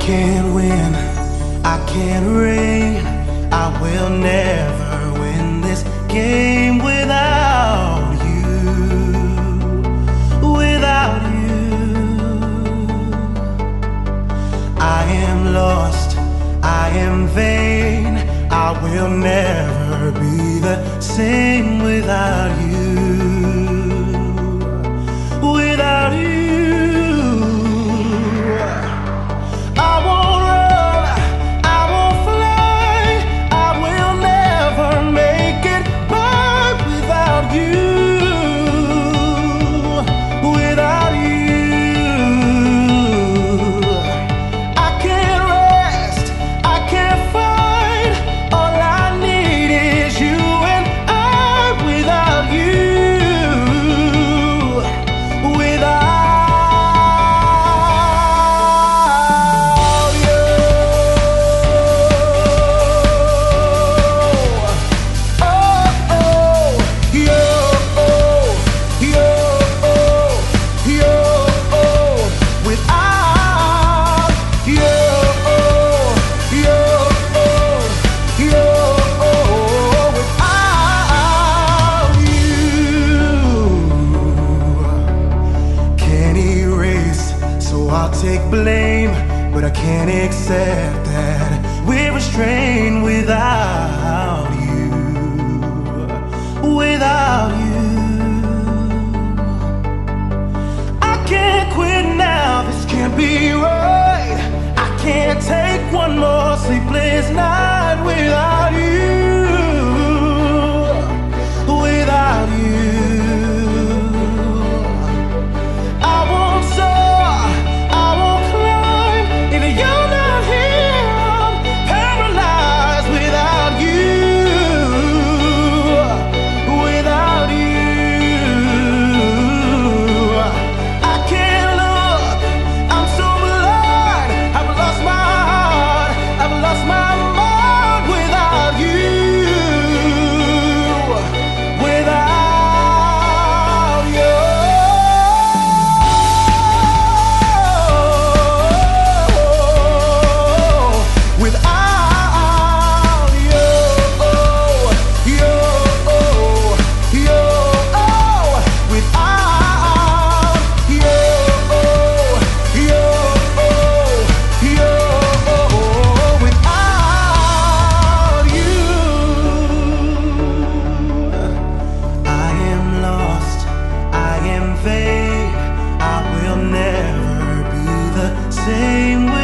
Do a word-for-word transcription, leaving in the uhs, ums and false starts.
can't win, I can't reign, I will never win this game without you, without you. I am lost, I am vain, I will never be the same without you, without you. I'll take blame, but I can't accept that we're restrained without you, without you. I can't quit now, this can't be right. I can't take one more sleepless night without you, without you. Same way.